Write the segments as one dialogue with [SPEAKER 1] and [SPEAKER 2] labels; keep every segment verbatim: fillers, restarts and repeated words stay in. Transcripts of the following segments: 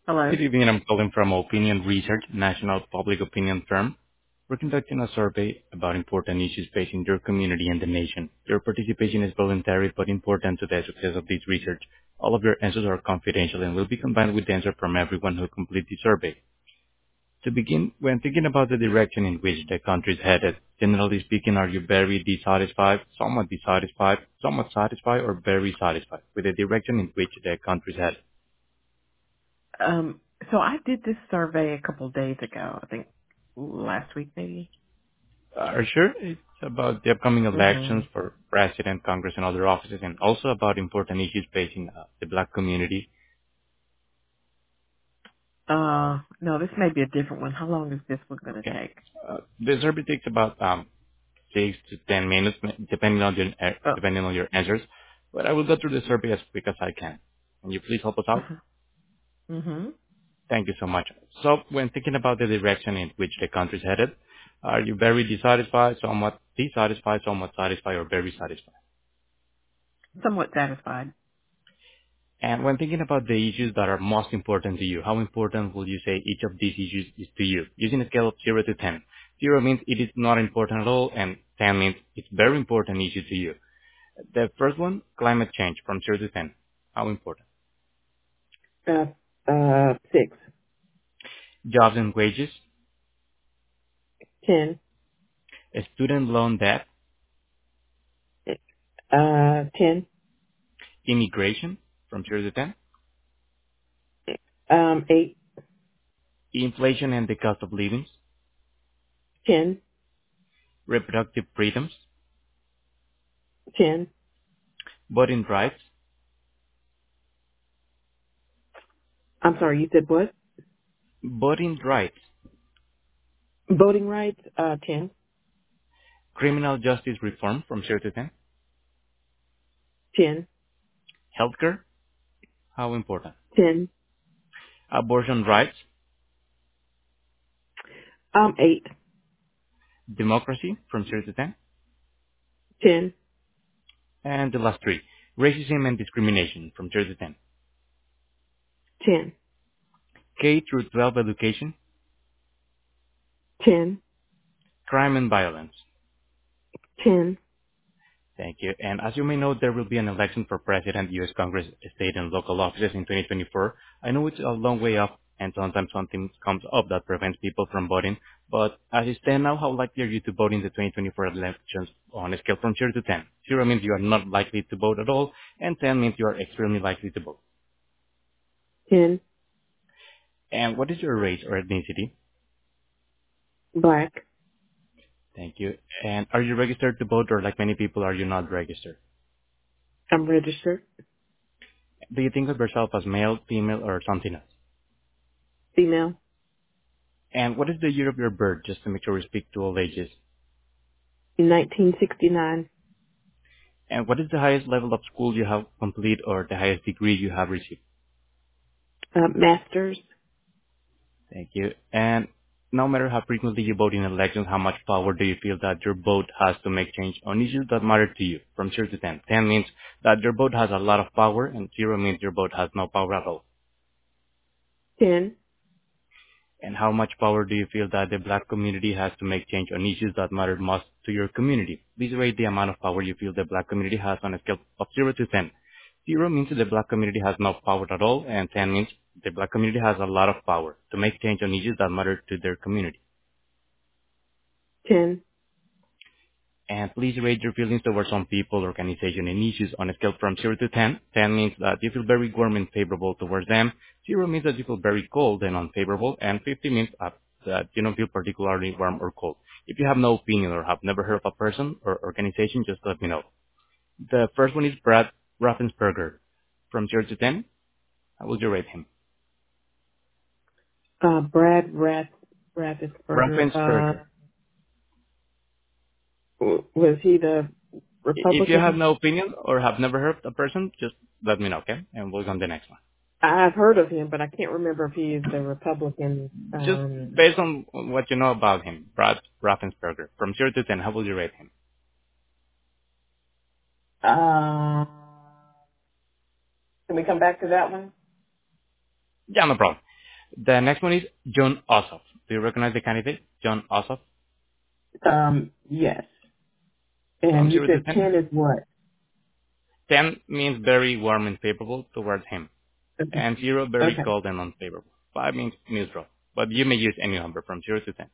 [SPEAKER 1] Hello.
[SPEAKER 2] Good evening. I'm calling from Opinion Research, national public opinion firm. We're conducting a survey about important issues facing your community and the nation. Your participation is voluntary but important to the success of this research. All of your answers are confidential and will be combined with the answer from everyone who completes the survey. To begin, when thinking about the direction in which the country is headed, generally speaking, are you very dissatisfied, somewhat dissatisfied, somewhat satisfied, or very satisfied with the direction in which the country is headed?
[SPEAKER 1] Um, so I did this survey a couple of days ago. I think last week, maybe.
[SPEAKER 2] Are sure it's about the upcoming
[SPEAKER 1] hmm
[SPEAKER 2] elections for president, Congress, and other offices, and also about important issues facing uh, the black community.
[SPEAKER 1] Uh, no, this may be a different one. How long is this one going to
[SPEAKER 2] Okay.
[SPEAKER 1] take?
[SPEAKER 2] Uh, the survey takes about um, six to ten minutes, depending on your uh,
[SPEAKER 1] Oh.
[SPEAKER 2] depending on your answers. But I will go through the survey as quick as I can. Can you please help us out?
[SPEAKER 1] hmm
[SPEAKER 2] Thank you so much. So, when thinking about the direction in which the country is headed, are you very dissatisfied, somewhat dissatisfied, somewhat satisfied, or very satisfied?
[SPEAKER 1] Somewhat satisfied.
[SPEAKER 2] And when thinking about the issues that are most important to you, how important will you say each of these issues is to you? Using a scale of zero to ten. zero means it is not important at all, and ten means it's very important issue to you. The first one, climate change, from zero to ten. How important?
[SPEAKER 1] Uh, uh, six.
[SPEAKER 2] Jobs and wages,
[SPEAKER 1] Ten.
[SPEAKER 2] student loan debt,
[SPEAKER 1] Uh, ten.
[SPEAKER 2] immigration, from zero to ten.
[SPEAKER 1] Um, eight.
[SPEAKER 2] Inflation and the cost of living,
[SPEAKER 1] Ten.
[SPEAKER 2] reproductive freedoms,
[SPEAKER 1] Ten.
[SPEAKER 2] voting rights,
[SPEAKER 1] I'm sorry, you said what?
[SPEAKER 2] voting rights,
[SPEAKER 1] Voting rights? Uh, ten.
[SPEAKER 2] criminal justice reform, from zero to ten.
[SPEAKER 1] Ten.
[SPEAKER 2] Healthcare, how important?
[SPEAKER 1] Ten.
[SPEAKER 2] Abortion rights,
[SPEAKER 1] Um, eight.
[SPEAKER 2] democracy from zero to ten,
[SPEAKER 1] Ten.
[SPEAKER 2] and the last three, racism and discrimination from zero to ten,
[SPEAKER 1] Ten.
[SPEAKER 2] K through twelve education,
[SPEAKER 1] Ten.
[SPEAKER 2] crime and violence.
[SPEAKER 1] Ten.
[SPEAKER 2] Thank you. And as you may know, there will be an election for president, U S Congress, state and local offices in twenty twenty-four. I know it's a long way off, and sometimes something comes up that prevents people from voting. But as you stand now, how likely are you to vote in the twenty twenty-four elections on a scale from zero to ten? Zero means you are not likely to vote at all, and ten means you are extremely likely to vote.
[SPEAKER 1] Ten.
[SPEAKER 2] And what is your race or ethnicity?
[SPEAKER 1] Black.
[SPEAKER 2] Thank you. And are you registered to vote, or like many people, are you not registered?
[SPEAKER 1] I'm registered.
[SPEAKER 2] Do you think of yourself as male, female, or something else?
[SPEAKER 1] Female.
[SPEAKER 2] And what is the year of your birth, just to make sure we speak to all ages?
[SPEAKER 1] nineteen sixty-nine.
[SPEAKER 2] And what is the highest level of school you have complete, or the highest degree you have received?
[SPEAKER 1] Uh, masters.
[SPEAKER 2] Thank you. And no matter how frequently you vote in elections, how much power do you feel that your vote has to make change on issues that matter to you, from zero to ten? ten means that your vote has a lot of power, and zero means your vote has no power at all.
[SPEAKER 1] Ten.
[SPEAKER 2] And how much power do you feel that the black community has to make change on issues that matter most to your community? Please rate the amount of power you feel the black community has on a scale of zero to ten. zero means the black community has no power at all, and ten means the black community has a lot of power to make change on issues that matter to their community.
[SPEAKER 1] Ten.
[SPEAKER 2] And please rate your feelings towards some people, organization, and issues on a scale from zero to ten. ten means that you feel very warm and favorable towards them. zero means that you feel very cold and unfavorable. And fifty means uh, that you don't feel particularly warm or cold. If you have no opinion or have never heard of a person or organization, just let me know. The first one is Brad Raffensperger. From zero to ten, how would you rate him?
[SPEAKER 1] Uh, Brad Rath, Rathensperger. Uh,
[SPEAKER 2] Raffensperger.
[SPEAKER 1] w- was he the
[SPEAKER 2] I- If you have
[SPEAKER 1] Republican?
[SPEAKER 2] no opinion or have never heard of a person, just let me know, okay? And we'll go on the next one.
[SPEAKER 1] I've heard of him, but I can't remember if he is the Republican.
[SPEAKER 2] Just
[SPEAKER 1] Um,
[SPEAKER 2] based on what you know about him, Brad Raffensperger, from zero to ten, how would you rate him?
[SPEAKER 1] uh, can we come back to that one?
[SPEAKER 2] Yeah, no problem. The next one is John Ossoff. Do you recognize the candidate, John Ossoff?
[SPEAKER 1] Um, yes.
[SPEAKER 2] From
[SPEAKER 1] And you
[SPEAKER 2] zero to
[SPEAKER 1] said
[SPEAKER 2] ten?
[SPEAKER 1] ten is what?
[SPEAKER 2] ten means very warm and favorable towards him,
[SPEAKER 1] Okay.
[SPEAKER 2] and zero very
[SPEAKER 1] Okay.
[SPEAKER 2] cold and unfavorable. five means neutral, but you may use any number from zero to ten.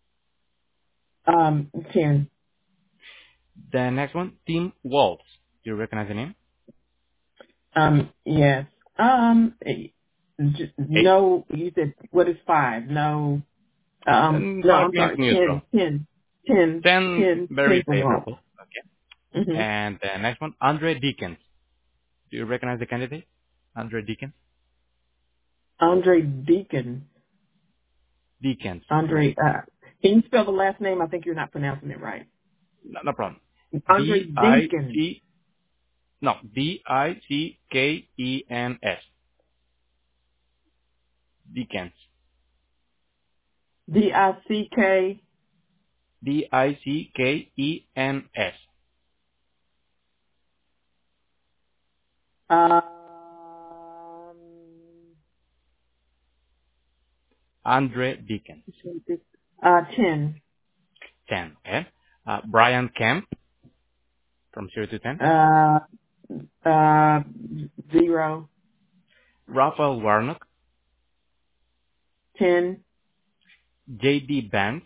[SPEAKER 1] Um, ten.
[SPEAKER 2] The next one, Tim Waltz. Do you recognize the name?
[SPEAKER 1] Um, yes. Um, eh, j-
[SPEAKER 2] eight.
[SPEAKER 1] no, you said, what is five? No, um,
[SPEAKER 2] And
[SPEAKER 1] no,
[SPEAKER 2] five
[SPEAKER 1] I'm
[SPEAKER 2] means
[SPEAKER 1] sorry,
[SPEAKER 2] neutral.
[SPEAKER 1] ten, ten, ten,
[SPEAKER 2] ten,
[SPEAKER 1] ten, ten
[SPEAKER 2] very
[SPEAKER 1] for Walt.
[SPEAKER 2] favorable. Okay.
[SPEAKER 1] Mm-hmm.
[SPEAKER 2] And the next one, Andre Dickens. Do you recognize the candidate? Andre Dickens?
[SPEAKER 1] Andre Deacon.
[SPEAKER 2] Dickens,
[SPEAKER 1] Andre,
[SPEAKER 2] correct.
[SPEAKER 1] uh, can you spell the last name? I think you're not pronouncing it right.
[SPEAKER 2] No, no problem.
[SPEAKER 1] Andre Deacon.
[SPEAKER 2] D-I-C, no, D I C K E N S. Dickens.
[SPEAKER 1] D I C K.
[SPEAKER 2] D I C K E N S.
[SPEAKER 1] Um,
[SPEAKER 2] Andre Dickens.
[SPEAKER 1] uh, ten.
[SPEAKER 2] ten, okay? Uh, Brian Kemp from zero to ten.
[SPEAKER 1] Uh, uh, zero.
[SPEAKER 2] Raphael Warnock.
[SPEAKER 1] Ten.
[SPEAKER 2] J D Vance.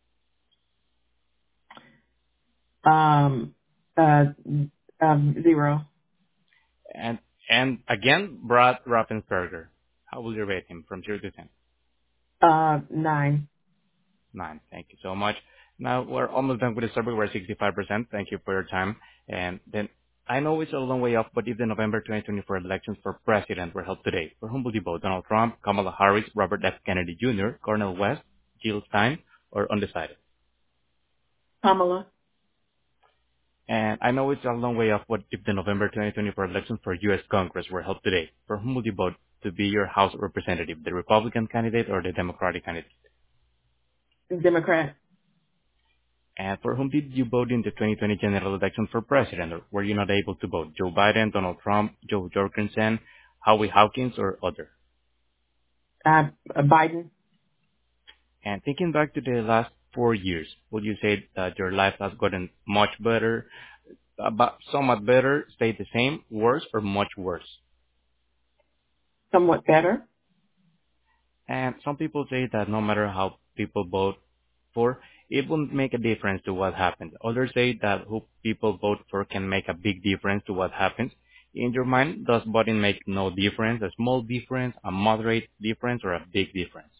[SPEAKER 1] Um, uh, um, zero.
[SPEAKER 2] And, and again, Brad Raffensperger. How will you rate him from zero to ten?
[SPEAKER 1] Uh, nine.
[SPEAKER 2] Nine. Thank you so much. Now we're almost done with the survey. We're at sixty-five percent. Thank you for your time. And then I know it's a long way off, but if the November twenty twenty-four elections for president were held today, for whom would you vote? Donald Trump, Kamala Harris, Robert F. Kennedy Junior, Cornel West, Jill Stein, or undecided?
[SPEAKER 1] Kamala.
[SPEAKER 2] And I know it's a long way off, but if the November twenty twenty-four elections for U S. Congress were held today, for whom would you vote to be your House representative, the Republican candidate or the Democratic candidate?
[SPEAKER 1] Democrat.
[SPEAKER 2] And for whom did you vote in the twenty twenty general election for president, or were you not able to vote? Joe Biden, Donald Trump, Joe Jorgensen, Howie Hawkins, or other?
[SPEAKER 1] Uh, Biden.
[SPEAKER 2] And thinking back to the last four years, would you say that your life has gotten much better, about somewhat better, stayed the same, worse, or much worse?
[SPEAKER 1] Somewhat better.
[SPEAKER 2] And some people say that no matter how people vote for, it won't make a difference to what happens. Others say that who people vote for can make a big difference to what happens. In your mind, does voting make no difference, a small difference, a moderate difference, or a big difference?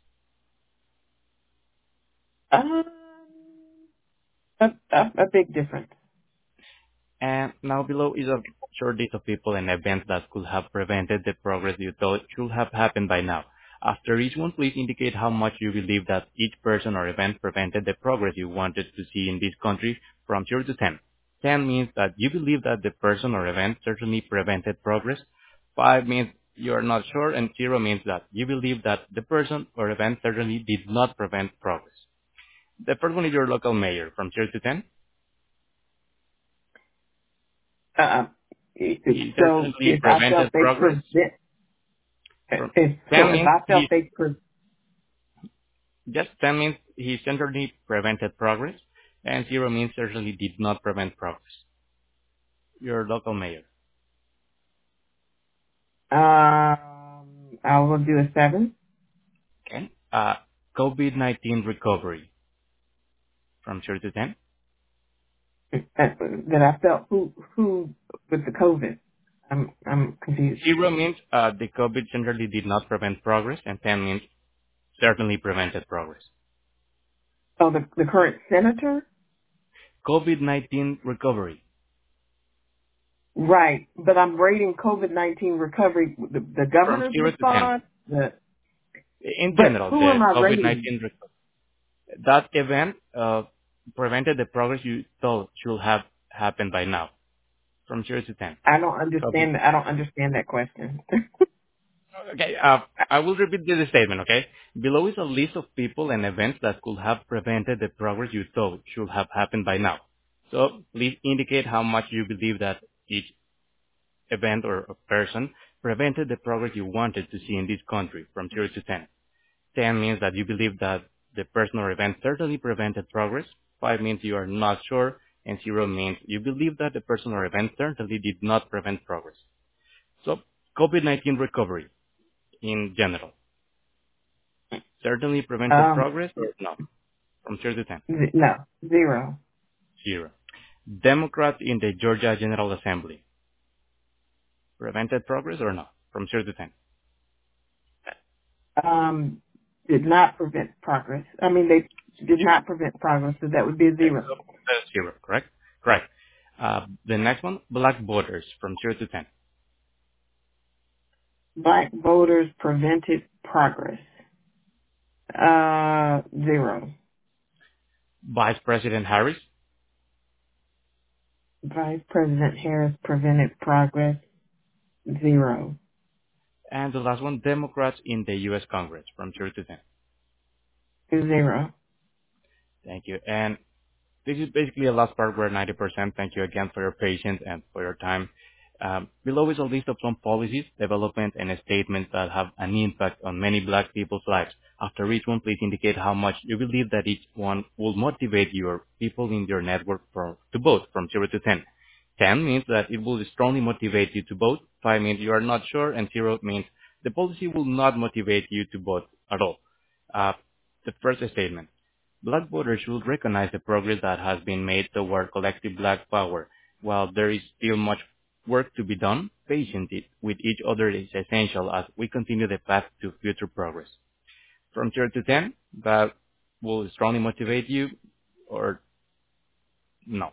[SPEAKER 1] Um, a, a, a big difference.
[SPEAKER 2] And now below is a short list of people and events that could have prevented the progress you thought should have happened by now. After each one, please indicate how much you believe that each person or event prevented the progress you wanted to see in this country from zero to ten. ten means that you believe that the person or event certainly prevented progress. five means you are not sure, and zero means that you believe that the person or event certainly did not prevent progress. The first one is your local mayor from zero to ten.
[SPEAKER 1] Uh,
[SPEAKER 2] He
[SPEAKER 1] so
[SPEAKER 2] certainly
[SPEAKER 1] if I felt
[SPEAKER 2] prevented
[SPEAKER 1] they
[SPEAKER 2] progress.
[SPEAKER 1] prevent,
[SPEAKER 2] From
[SPEAKER 1] if, so
[SPEAKER 2] ten
[SPEAKER 1] if
[SPEAKER 2] means
[SPEAKER 1] I felt
[SPEAKER 2] he
[SPEAKER 1] they pre,
[SPEAKER 2] just ten means he certainly prevented progress, and zero means certainly did not prevent progress. Your local mayor.
[SPEAKER 1] um, I will do a seven.
[SPEAKER 2] Okay. Uh, COVID nineteen recovery from zero to ten.
[SPEAKER 1] That, that I felt who, who with the COVID. I'm, I'm confused.
[SPEAKER 2] Zero means uh, the COVID certainly did not prevent progress, and ten means certainly prevented progress.
[SPEAKER 1] Oh, the, the current senator?
[SPEAKER 2] COVID nineteen recovery
[SPEAKER 1] Right. But I'm rating COVID nineteen recovery, the, the
[SPEAKER 2] from
[SPEAKER 1] governor's
[SPEAKER 2] zero to ten.
[SPEAKER 1] response. The,
[SPEAKER 2] In
[SPEAKER 1] but
[SPEAKER 2] general,
[SPEAKER 1] who
[SPEAKER 2] the
[SPEAKER 1] am I
[SPEAKER 2] COVID
[SPEAKER 1] rating?
[SPEAKER 2] nineteen recovery. That event uh, prevented the progress you thought should have happened by now from zero to ten.
[SPEAKER 1] I don't
[SPEAKER 2] COVID.
[SPEAKER 1] understand. I don't understand that question.
[SPEAKER 2] Okay, uh, I will repeat the statement, okay? Below is a list of people and events that could have prevented the progress you thought should have happened by now. So please indicate how much you believe that each event or a person prevented the progress you wanted to see in this country from zero to ten. ten means that you believe that the person or event certainly prevented progress. five means you are not sure. And zero means you believe that the person or event certainly did not prevent progress. So, COVID nineteen recovery in general. Certainly prevented
[SPEAKER 1] Um,
[SPEAKER 2] progress or no? From zero to ten.
[SPEAKER 1] z- no, zero.
[SPEAKER 2] Zero. Democrats in the Georgia General Assembly. Prevented progress or no? From zero to ten.
[SPEAKER 1] Um, did not prevent progress. I mean, they did not prevent progress, so that would be a
[SPEAKER 2] Okay,
[SPEAKER 1] zero.
[SPEAKER 2] so that's zero, correct? Correct. Uh, the next one, black voters from zero to ten.
[SPEAKER 1] Black voters prevented progress. Uh, zero.
[SPEAKER 2] Vice President Harris.
[SPEAKER 1] Vice President Harris prevented progress. Zero.
[SPEAKER 2] And the last one, Democrats in the U S Congress from zero to ten.
[SPEAKER 1] Zero.
[SPEAKER 2] Thank you. And this is basically a last part where ninety percent. Thank you again for your patience and for your time. Um, below is a list of some policies, development, and statements that have an impact on many black people's lives. After each one, please indicate how much you believe that each one will motivate your people in your network for, to vote from zero to ten. ten means that it will strongly motivate you to vote. five means you are not sure. And zero means the policy will not motivate you to vote at all. Uh, the first statement. Black voters should recognize the progress that has been made toward collective black power. While there is still much work to be done, patience i- with each other is essential as we continue the path to future progress. From zero to ten, that will strongly motivate you or no?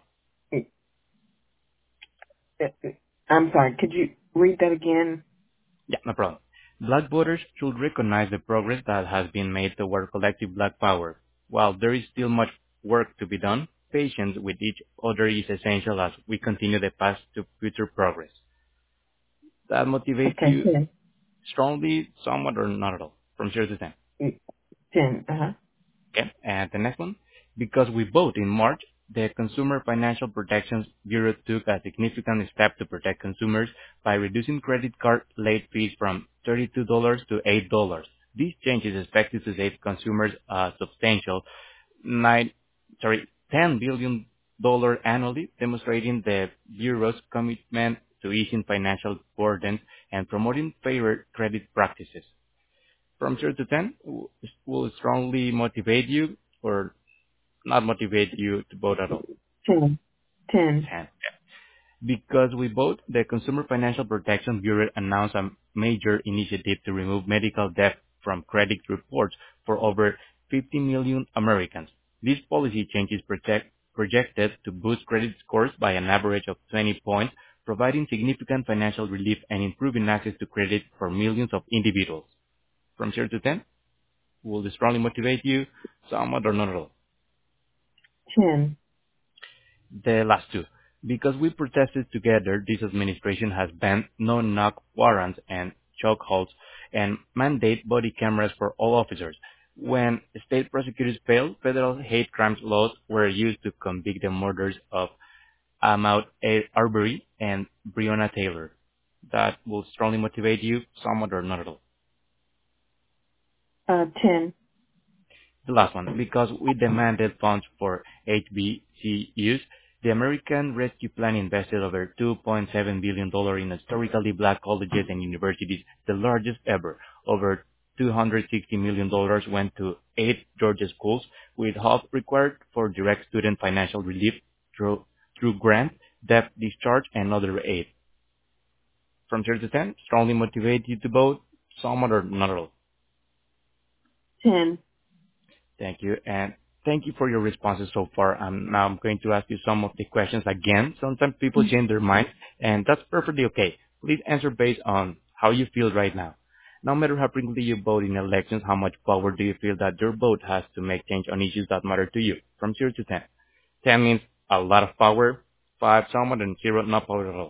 [SPEAKER 1] I'm sorry. Could you read that again?
[SPEAKER 2] Yeah, no problem. Black voters should recognize the progress that has been made toward collective black power. While there is still much work to be done, patience with each other is essential as we continue the path to future progress. That motivates
[SPEAKER 1] Okay,
[SPEAKER 2] you
[SPEAKER 1] ten.
[SPEAKER 2] strongly, somewhat, or not at all? From zero to ten.
[SPEAKER 1] ten. Uh huh.
[SPEAKER 2] Okay. And the next one, because we vote in March, the Consumer Financial Protection Bureau took a significant step to protect consumers by reducing credit card late fees from thirty-two dollars to eight dollars. This change is expected to save consumers a substantial nine, sorry, ten billion dollars annually, demonstrating the Bureau's commitment to easing financial burdens and promoting fairer credit practices. From zero to ten, w- will strongly motivate you or not motivate you to vote at all?
[SPEAKER 1] ten. ten.
[SPEAKER 2] ten. Because we vote, the Consumer Financial Protection Bureau announced a major initiative to remove medical debt from credit reports for over fifty million Americans. This policy change is project, projected to boost credit scores by an average of twenty points, providing significant financial relief and improving access to credit for millions of individuals. From zero to ten, will this strongly motivate you, somewhat or not at all?
[SPEAKER 1] ten.
[SPEAKER 2] The last two. Because we protested together, this administration has banned no-knock warrants and chokeholds and mandate body cameras for all officers. When state prosecutors failed, federal hate crimes laws were used to convict the murders of Ahmaud Arbery and Breonna Taylor. That will strongly motivate you, somewhat or not at all.
[SPEAKER 1] Uh, ten.
[SPEAKER 2] The last one, because we demanded funds for H B C Us, the American Rescue Plan invested over two point seven billion dollars in historically black colleges and universities, the largest ever. Over two hundred sixty million dollars went to eight Georgia schools, with half required for direct student financial relief through, through grant, debt discharge, and other aid. From zero to ten, strongly motivate you to vote, somewhat or not at all.
[SPEAKER 1] ten.
[SPEAKER 2] Thank you. And thank you for your responses so far. Um, now I'm going to ask you some of the questions again. Sometimes people change their minds, and that's perfectly okay. Please answer based on how you feel right now. No matter how frequently you vote in elections, how much power do you feel that your vote has to make change on issues that matter to you? From zero to ten. ten means a lot of power, five somewhat, and zero no power at all.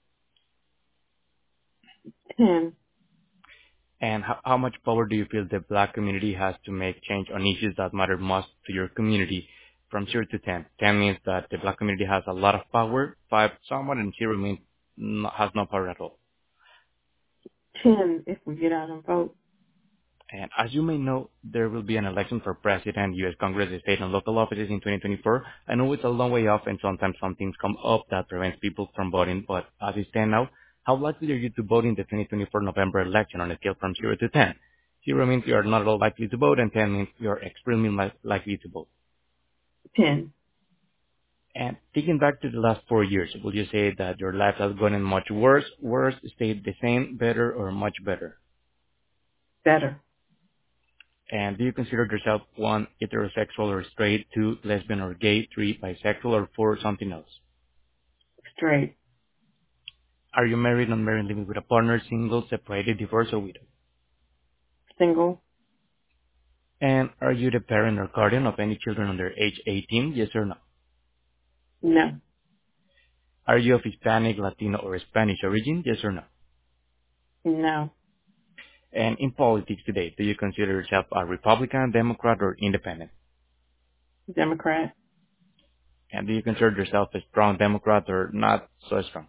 [SPEAKER 1] ten.
[SPEAKER 2] And how, how much power do you feel the black community has to make change on issues that matter most to your community? From zero to ten. ten means that the black community has a lot of power, five somewhat, and zero means no, has no power at all.
[SPEAKER 1] ten if we get out and vote.
[SPEAKER 2] And as you may know, there will be an election for president, U S Congress, state and local offices in twenty twenty-four. I know it's a long way off and sometimes some things come up that prevents people from voting, but as it stands now, how likely are you to vote in the twenty twenty-four November election on a scale from zero to ten? zero means you are not at all likely to vote and ten means you are extremely li- likely to vote.
[SPEAKER 1] ten.
[SPEAKER 2] And thinking back to the last four years, would you say that your life has gotten much worse, worse, stayed the same, better, or much better?
[SPEAKER 1] Better.
[SPEAKER 2] And do you consider yourself one, heterosexual or straight, two, lesbian or gay, three, bisexual, or four, something else?
[SPEAKER 1] Straight.
[SPEAKER 2] Are you married, unmarried, living with a partner, single, separated, divorced, or widow?
[SPEAKER 1] Single.
[SPEAKER 2] And are you the parent or guardian of any children under age eighteen, yes or no?
[SPEAKER 1] No.
[SPEAKER 2] Are you of Hispanic, Latino, or Spanish origin, yes or no?
[SPEAKER 1] No.
[SPEAKER 2] And in politics today, do you consider yourself a Republican, Democrat, or Independent?
[SPEAKER 1] Democrat.
[SPEAKER 2] And do you consider yourself a strong Democrat or not so strong?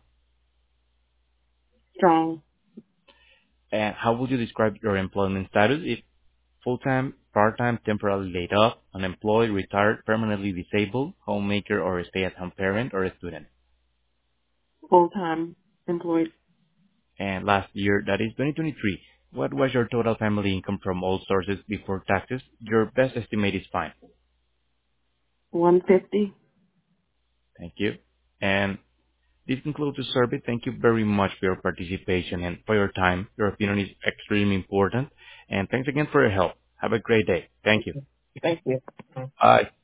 [SPEAKER 1] Strong.
[SPEAKER 2] And how would you describe your employment status? If full-time, part-time, temporarily laid off, unemployed, retired, permanently disabled, homemaker or a stay-at-home parent or a student.
[SPEAKER 1] Full-time employed.
[SPEAKER 2] And last year, that is twenty twenty-three, what was your total family income from all sources before taxes? Your best estimate is fine.
[SPEAKER 1] one fifty.
[SPEAKER 2] Thank you. And this concludes the survey. Thank you very much for your participation and for your time. Your opinion is extremely important. And thanks again for your help. Have a great day. Thank you.
[SPEAKER 1] Thank you.
[SPEAKER 2] Bye.